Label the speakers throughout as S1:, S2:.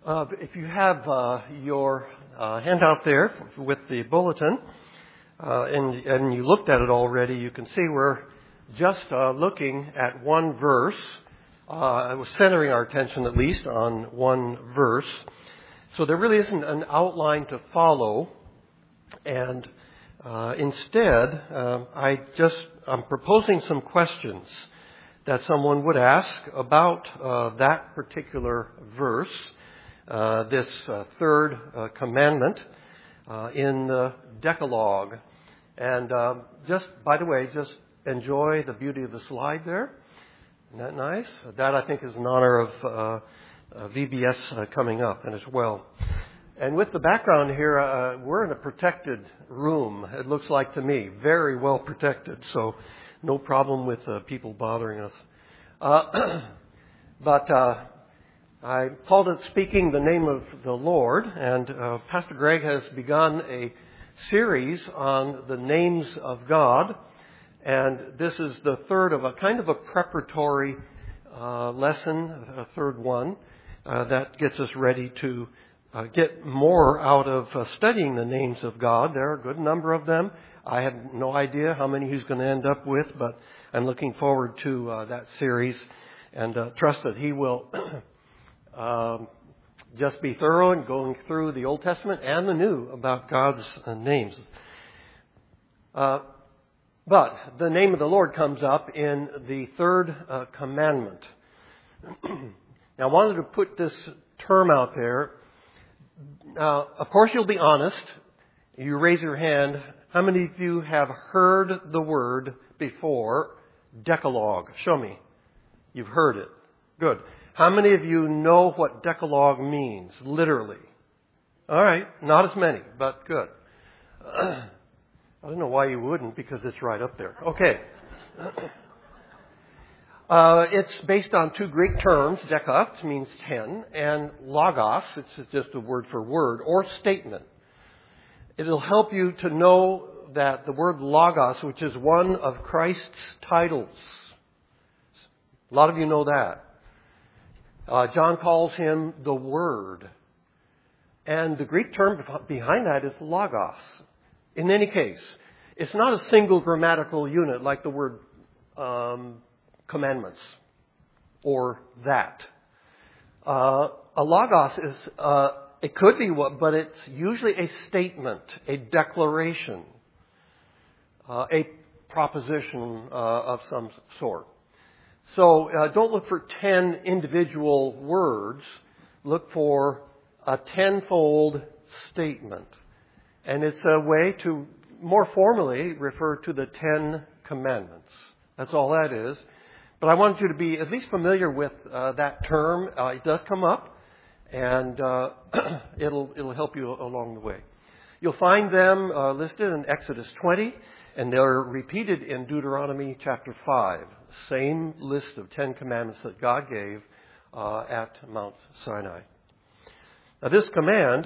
S1: If you have your handout there with the bulletin, and you looked at it already, you can see we're just looking at one verse. I was centering our attention at least on one verse. So there really isn't an outline to follow. And instead, I'm proposing some questions that someone would ask about that particular verse. This third commandment in the Decalogue. And just, by the way, just enjoy the beauty of the slide there. Isn't that nice? That, I think, is in honor of VBS coming up and as well. And with the background here, we're in a protected room, it looks like to me. Very well protected, so no problem with people bothering us. But I called it Speaking the Name of the Lord, and Pastor Greg has begun a series on the names of God, and this is the third of a kind of a preparatory lesson, a third one, that gets us ready to get more out of studying the names of God. There are a good number of them. I have no idea how many he's going to end up with, but I'm looking forward to that series and trust that he will just be thorough in going through the Old Testament and the New about God's names. But the name of the Lord comes up in the third commandment. Now, I wanted to put this term out there. Of course, you'll be honest. You raise your hand. How many of you have heard the word before, Decalogue? Show me. You've heard it. Good. How many of you know what Decalogue means, literally? All right, not as many, but good. I don't know why you wouldn't, because it's right up there. Okay. It's based on two Greek terms. Deca, which means 10, and logos, it's just a word for word, or statement. It'll help you to know that the word logos, which is one of Christ's titles. A lot of you know that. John calls him the Word. And the Greek term behind that is logos. In any case, it's not a single grammatical unit like the word commandments or that. A logos is, it could be what, but it's usually a statement, a declaration, a proposition of some sort. So don't look for 10 individual words. Look for a tenfold statement. And it's a way to more formally refer to the 10 commandments. That's all that is. But I want you to be at least familiar with that term. It does come up, and it'll help you along the way. You'll find them listed in Exodus 20, and they're repeated in Deuteronomy chapter 5. Same list of 10 commandments that God gave at Mount Sinai. Now this command,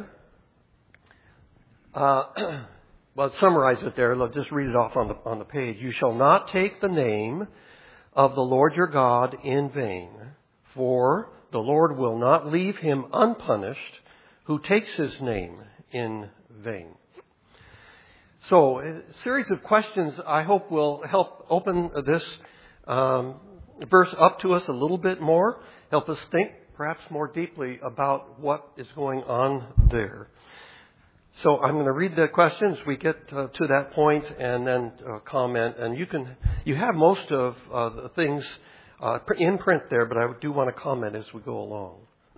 S1: well, summarize it there. Let's just read it off on the page. You shall not take the name of the Lord your God in vain, for the Lord will not leave him unpunished who takes his name in vain. So, a series of questions I hope will help open this verse up to us a little bit more, help us think perhaps more deeply about what is going on there. So I'm going to read the questions. We get to that point and then comment. And you have most of the things in print there, but I do want to comment as we go along.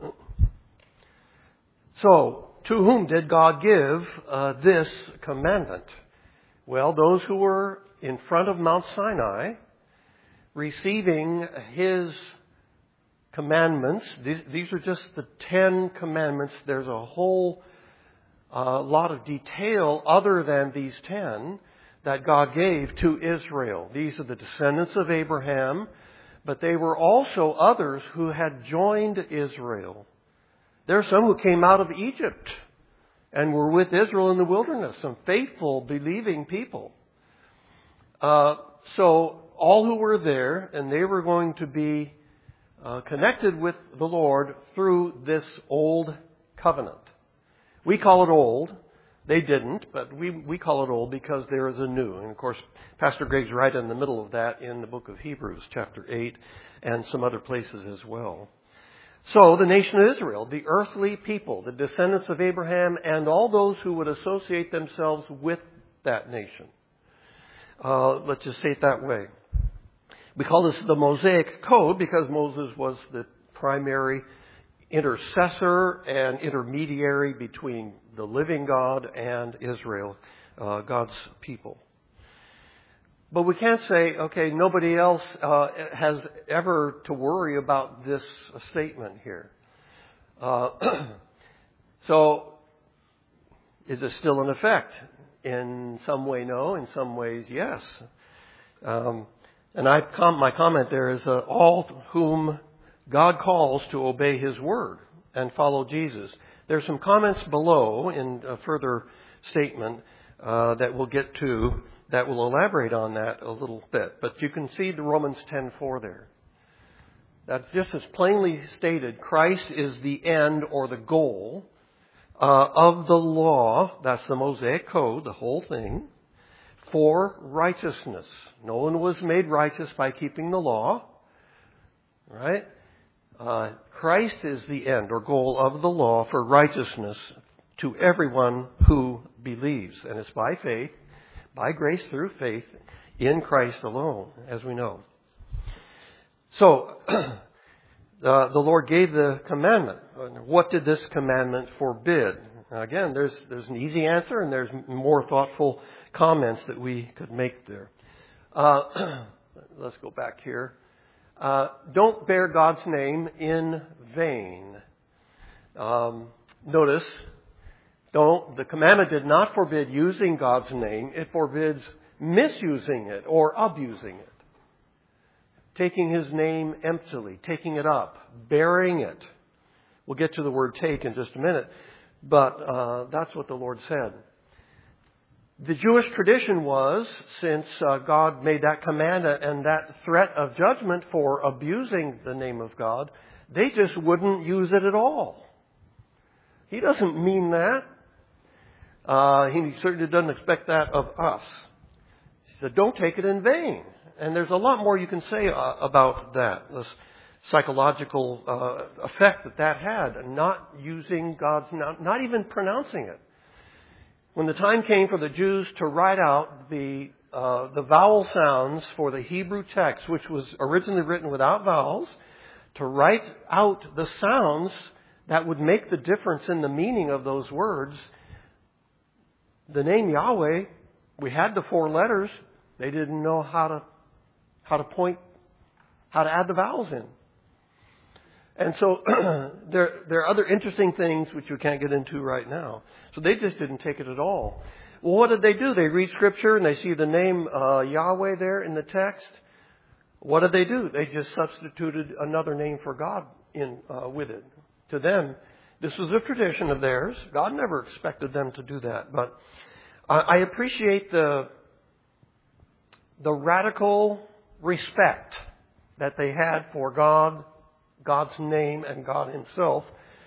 S1: So, to whom did God give this commandment? Well, those who were in front of Mount Sinai, receiving his commandments. These are just the 10 commandments. There's a whole lot of detail other than these 10 that God gave to Israel. These are the descendants of Abraham, but they were also others who had joined Israel. There are some who came out of Egypt and were with Israel in the wilderness, some faithful, believing people. So all who were there, and they were going to be connected with the Lord through this old covenant. We call it old. They didn't, but we call it old because there is a new. And of course, Pastor Greg's right in the middle of that in the book of Hebrews, chapter 8, and some other places as well. So the nation of Israel, the earthly people, the descendants of Abraham, and all those who would associate themselves with that nation. Let's just say it that way. We call this the Mosaic Code because Moses was the primary intercessor and intermediary between the living God and Israel, God's people. But we can't say, okay, nobody else has ever to worry about this statement here. So, is it still in effect? In some way, no. In some ways, yes. And my comment there is all whom God calls to obey His word and follow Jesus. There's some comments below in a further statement that we'll get to that will elaborate on that a little bit. But you can see the Romans 10:4 there. That's just as plainly stated. Christ is the end or the goal of the law. That's the Mosaic Code, the whole thing, for righteousness. No one was made righteous by keeping the law. Right? Christ is the end or goal of the law for righteousness to everyone who believes. And it's by faith, by grace through faith in Christ alone, as we know. So, the Lord gave the commandment. What did this commandment forbid? Now, again, there's an easy answer and there's more thoughtful comments that we could make there. Let's go back here. Don't bear God's name in vain. Notice, the commandment did not forbid using God's name. It forbids misusing it or abusing it. Taking His name emptily, taking it up, bearing it. We'll get to the word take in just a minute, but that's what the Lord said. The Jewish tradition was, since God made that command and that threat of judgment for abusing the name of God, they just wouldn't use it at all. He doesn't mean that. He certainly doesn't expect that of us. He said, don't take it in vain. And there's a lot more you can say about that, this psychological effect that had, not using God's, not even pronouncing it. When the time came for the Jews to write out the vowel sounds for the Hebrew text, which was originally written without vowels, to write out the sounds that would make the difference in the meaning of those words, the name Yahweh, we had the 4 letters. They didn't know how to add the vowels in. And so there are other interesting things which we can't get into right now. So they just didn't take it at all. Well, what did they do? They read Scripture and they see the name Yahweh there in the text. What did they do? They just substituted another name for God with it. To them, this was a tradition of theirs. God never expected them to do that. But I appreciate the radical respect that they had for God, God's name, and God Himself,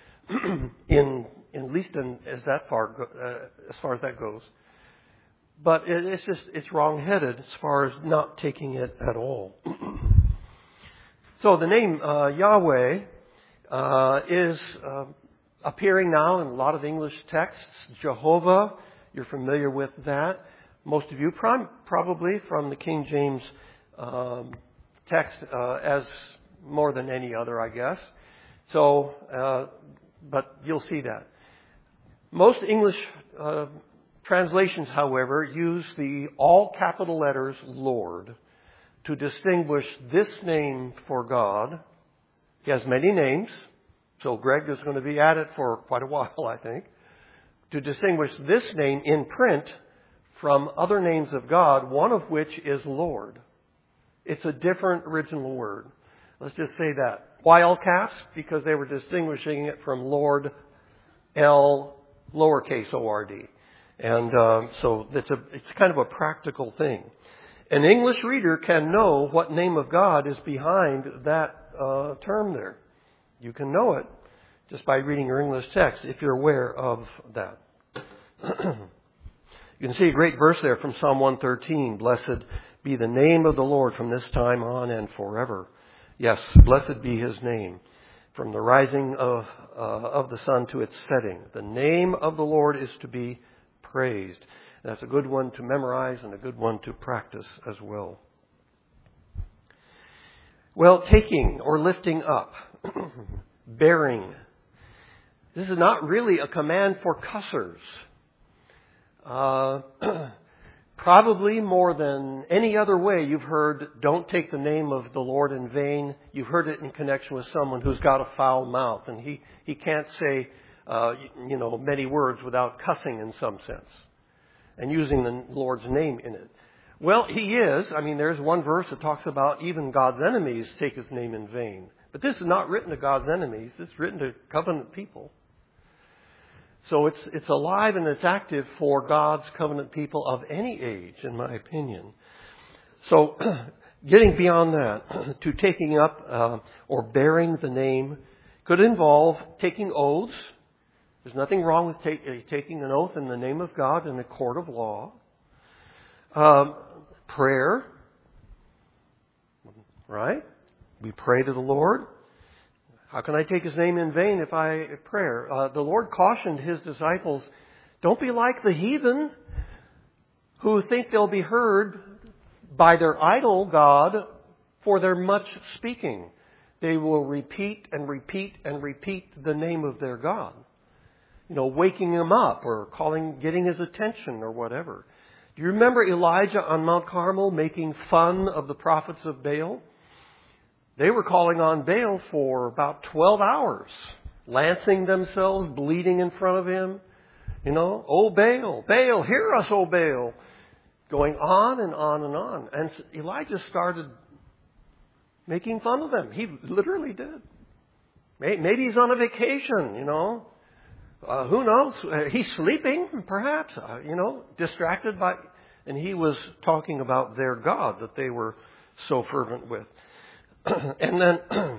S1: at least as far as that goes. But it's wrong-headed as far as not taking it at all. So the name Yahweh is appearing now in a lot of English texts. Jehovah, you're familiar with that. Most of you probably from the King James text as more than any other, I guess. So, but you'll see that. Most English translations, however, use the all capital letters Lord to distinguish this name for God. He has many names, so Greg is going to be at it for quite a while, I think, to distinguish this name in print from other names of God, one of which is Lord. It's a different original word. Let's just say that. Why all caps? Because they were distinguishing it from Lord, L, lowercase O-R-D. And so it's kind of a practical thing. An English reader can know what name of God is behind that term there. You can know it just by reading your English text, if you're aware of that. You can see a great verse there from Psalm 113. Blessed be the name of the Lord from this time on and forever. Yes, blessed be his name from the rising of the sun to its setting. The name of the Lord is to be praised. That's a good one to memorize and a good one to practice as well. Well, taking or lifting up, bearing. This is not really a command for cussers. Probably more than any other way you've heard, don't take the name of the Lord in vain. You've heard it in connection with someone who's got a foul mouth and he can't say, many words without cussing in some sense and using the Lord's name in it. Well, he is. I mean, there's one verse that talks about even God's enemies take his name in vain. But this is not written to God's enemies. This is written to covenant people. So it's alive and it's active for God's covenant people of any age, in my opinion. So getting beyond that, to taking up or bearing the name could involve taking oaths. There's nothing wrong with taking an oath in the name of God in a court of law. Prayer, right? We pray to the Lord. How can I take his name in vain if I pray? The Lord cautioned his disciples, don't be like the heathen who think they'll be heard by their idol God for their much speaking. They will repeat and repeat and repeat the name of their God. Waking him up or getting his attention or whatever. Do you remember Elijah on Mount Carmel making fun of the prophets of Baal? They were calling on Baal for about 12 hours, lancing themselves, bleeding in front of him. Oh Baal, Baal, hear us, oh Baal. Going on and on and on. And Elijah started making fun of them. He literally did. Maybe he's on a vacation, who knows? He's sleeping, perhaps, distracted by... And he was talking about their God that they were so fervent with. And then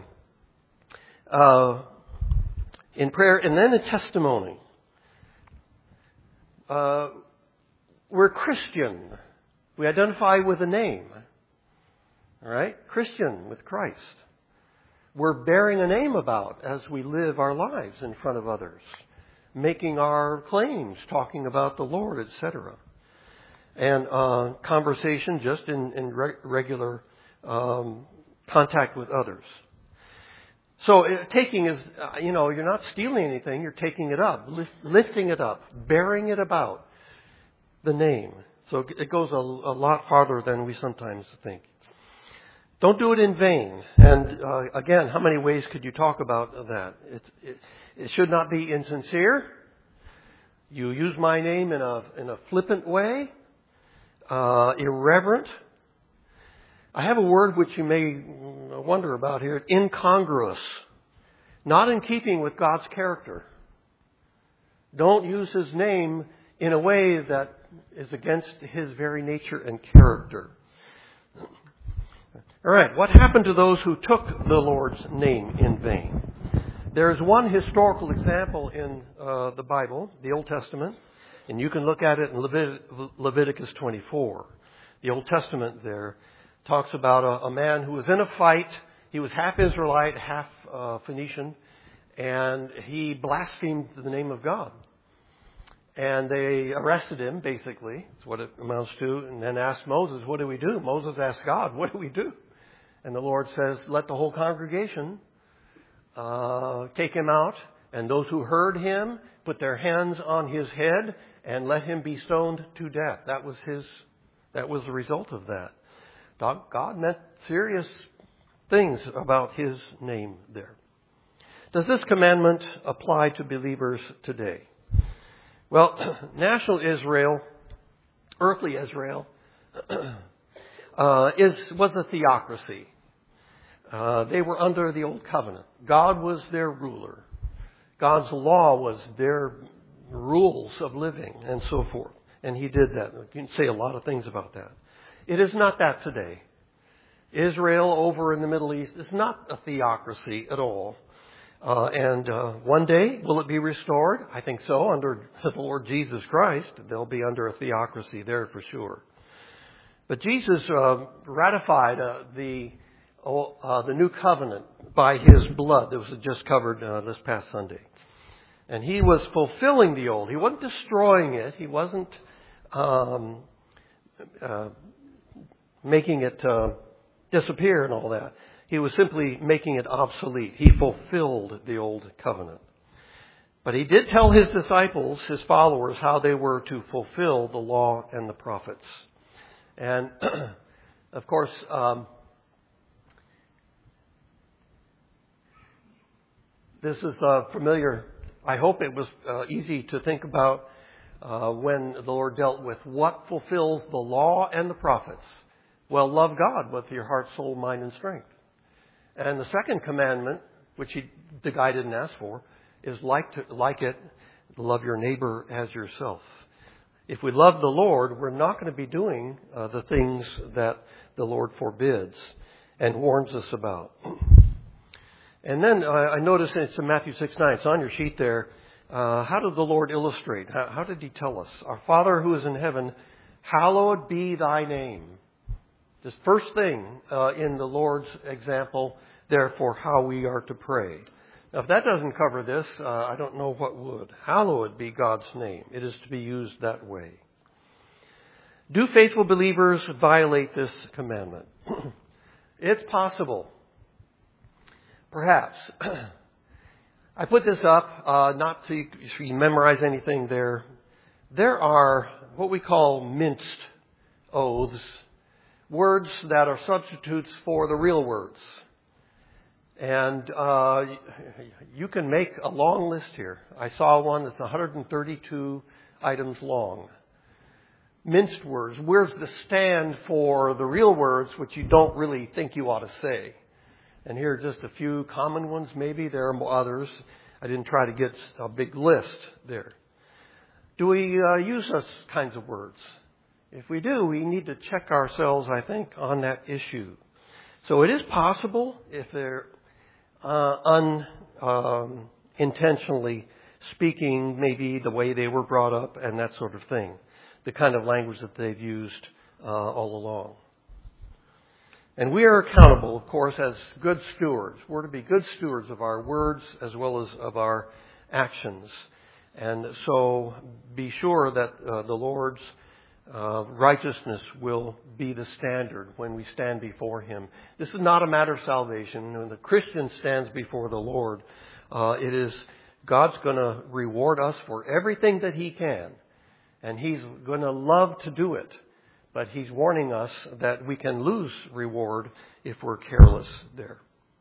S1: in prayer, and then in testimony. We're Christian. We identify with a name. All right? Christian with Christ. We're bearing a name about as we live our lives in front of others. Making our claims, talking about the Lord, etc. And conversation just in regular contact with others. So taking is, you're not stealing anything, you're taking it up, lifting it up, bearing it about, the name. So it goes a lot farther than we sometimes think. Don't do it in vain. And again, how many ways could you talk about that? It should not be insincere. You use my name in a flippant way, irreverent. I have a word which you may wonder about here, incongruous. Not in keeping with God's character. Don't use his name in a way that is against his very nature and character. All right, what happened to those who took the Lord's name in vain? There is one historical example in the Bible, the Old Testament, and you can look at it in Leviticus 24. The Old Testament there talks about a man who was in a fight. He was half Israelite, half Phoenician, and he blasphemed the name of God. And they arrested him, basically. That's what it amounts to. And then asked Moses, what do we do? Moses asked God, what do we do? And the Lord says, let the whole congregation take him out. And those who heard him put their hands on his head and let him be stoned to death. That was the result of that. God meant serious things about his name there. Does this commandment apply to believers today? Well, national Israel, earthly Israel, was a theocracy. They were under the old covenant. God was their ruler. God's law was their rules of living and so forth. And he did that. You can say a lot of things about that. It is not that today. Israel over in the Middle East is not a theocracy at all. And one day, will it be restored? I think so. Under the Lord Jesus Christ, they'll be under a theocracy there for sure. But Jesus ratified the new covenant by His blood that was just covered this past Sunday. And He was fulfilling the old. He wasn't destroying it. He wasn't making it disappear and all that. He was simply making it obsolete. He fulfilled the old covenant. But He did tell His disciples, His followers, how they were to fulfill the law and the prophets. And, of course, this is familiar. I hope it was easy to think about when the Lord dealt with what fulfills the law and the prophets. Well, love God with your heart, soul, mind, and strength. And the second commandment, which the guy didn't ask for, is like it, love your neighbor as yourself. If we love the Lord, we're not going to be doing the things that the Lord forbids and warns us about. And then I noticed it's in Matthew 6:9. It's on your sheet there. How did the Lord illustrate? How did He tell us? Our Father who is in heaven, hallowed be thy name. This first thing in the Lord's example, therefore, how we are to pray. Now, if that doesn't cover this, I don't know what would. Hallowed be God's name. It is to be used that way. Do faithful believers violate this commandment? It's possible. Perhaps. I put this up not so you memorize anything there. There are what we call minced oaths, words that are substitutes for the real words. And you can make a long list here. I saw one that's 132 items long. Minced words, words that stand for the real words which you don't really think you ought to say. And here are just a few common ones. Maybe there are others. I didn't try to get a big list there. Do we use those kinds of words? If we do, we need to check ourselves, I think, on that issue. So it is possible, if they're unintentionally speaking, maybe the way they were brought up and that sort of thing, the kind of language that they've used all along. And we are accountable, of course, as good stewards. We're to be good stewards of our words as well as of our actions. And so be sure that the Lord's righteousness will be the standard when we stand before Him. This is not a matter of salvation. When the Christian stands before the Lord, it is God's going to reward us for everything that He can. And He's going to love to do it. But He's warning us that we can lose reward if we're careless there.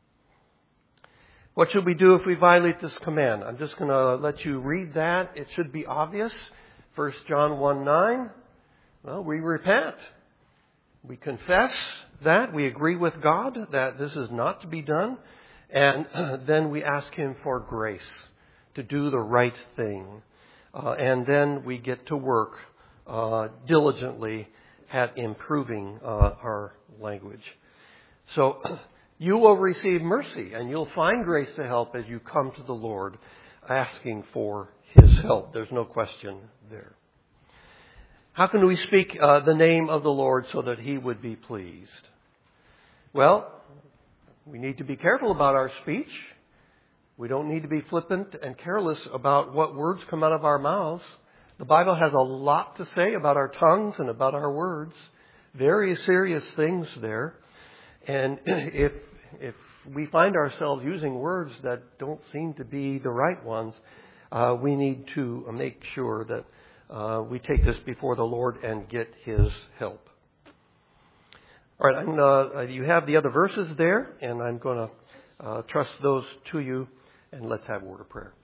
S1: What should we do if we violate this command? I'm just going to let you read that. It should be obvious. 1 John 1:9. Well, we repent. We confess that. We agree with God that this is not to be done. And then we ask Him for grace to do the right thing. And then we get to work diligently at improving our language. So you will receive mercy and you'll find grace to help as you come to the Lord asking for His help. There's no question there. How can we speak the name of the Lord so that He would be pleased? Well, we need to be careful about our speech. We don't need to be flippant and careless about what words come out of our mouths. The Bible has a lot to say about our tongues and about our words. Very serious things there. And if we find ourselves using words that don't seem to be the right ones, we need to make sure that we take this before the Lord and get His help. All right, you have the other verses there, and I'm going to trust those to you, and let's have a word of prayer.